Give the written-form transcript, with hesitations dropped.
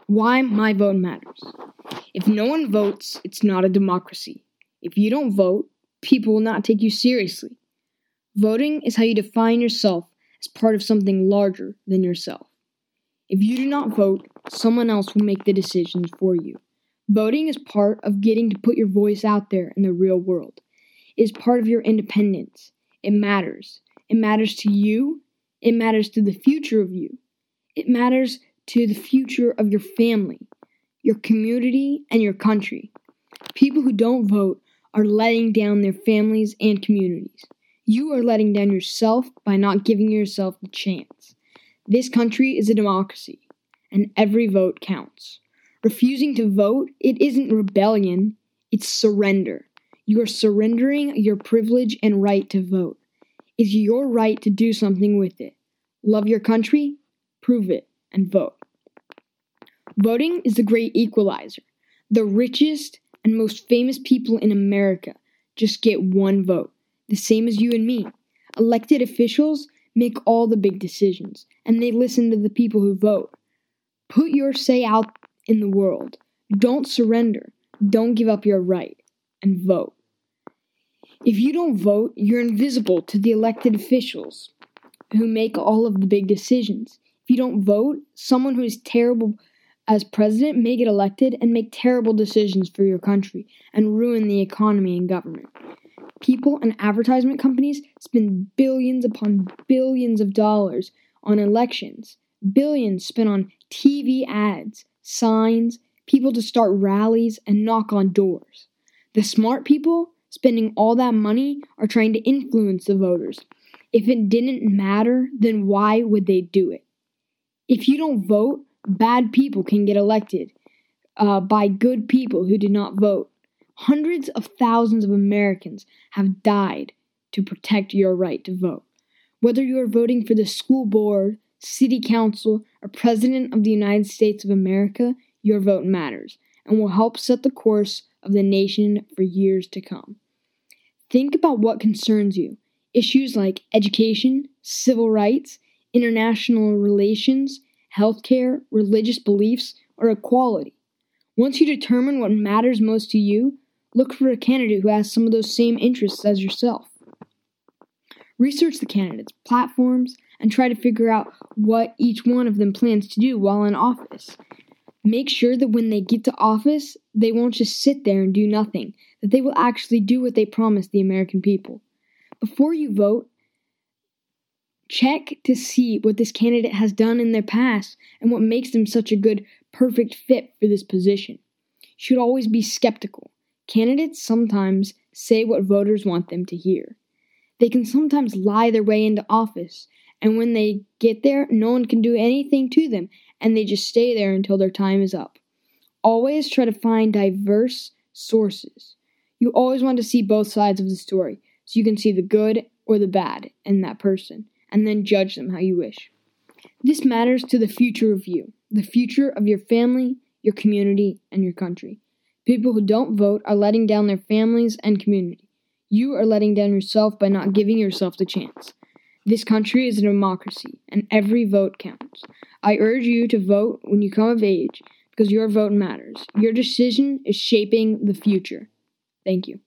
Why my vote matters. If no one votes, it's not a democracy. If you don't vote, people will not take you seriously. Voting is how you define yourself as part of something larger than yourself. If you do not vote, someone else will make the decisions for you. Voting is part of getting to put your voice out there in the real world. It is part of your independence. It matters. It matters to you. It matters to the future of you. It matters to the future of your family, your community, and your country. People who don't vote are letting down their families and communities. You are letting down yourself by not giving yourself the chance. This country is a democracy, and every vote counts. Refusing to vote, it isn't rebellion, it's surrender. You are surrendering your privilege and right to vote. It's your right to do something with it. Love your country? Prove it and vote. Voting is the great equalizer. The richest and most famous people in America just get one vote, the same as you and me. Elected officials make all the big decisions, and they listen to the people who vote. Put your say out in the world. Don't surrender. Don't give up your right, and vote. If you don't vote, you're invisible to the elected officials who make all of the big decisions. If you don't vote, someone who is terrible as president may get elected and make terrible decisions for your country and ruin the economy and government. People and advertisement companies spend billions upon billions of dollars on elections. Billions spent on TV ads, signs, people to start rallies and knock on doors. The smart people spending all that money are trying to influence the voters. If it didn't matter, then why would they do it? If you don't vote, bad people can get elected by good people who did not vote. Hundreds of thousands of Americans have died to protect your right to vote. Whether you are voting for the school board, city council, or president of the United States of America, your vote matters and will help set the course of the nation for years to come. Think about what concerns you. Issues like education, civil rights, international relations, healthcare, religious beliefs, or equality. Once you determine what matters most to you, look for a candidate who has some of those same interests as yourself. Research the candidates' platforms and try to figure out what each one of them plans to do while in office. Make sure that when they get to office, they won't just sit there and do nothing, that they will actually do what they promised the American people. Before you vote, check to see what this candidate has done in their past and what makes them such a good, perfect fit for this position. You should always be skeptical. Candidates sometimes say what voters want them to hear. They can sometimes lie their way into office, and when they get there, no one can do anything to them, and they just stay there until their time is up. Always try to find diverse sources. You always want to see both sides of the story, so you can see the good or the bad in that person, and then judge them how you wish. This matters to the future of you, the future of your family, your community, and your country. People who don't vote are letting down their families and community. You are letting down yourself by not giving yourself the chance. This country is a democracy, and every vote counts. I urge you to vote when you come of age, because your vote matters. Your decision is shaping the future. Thank you.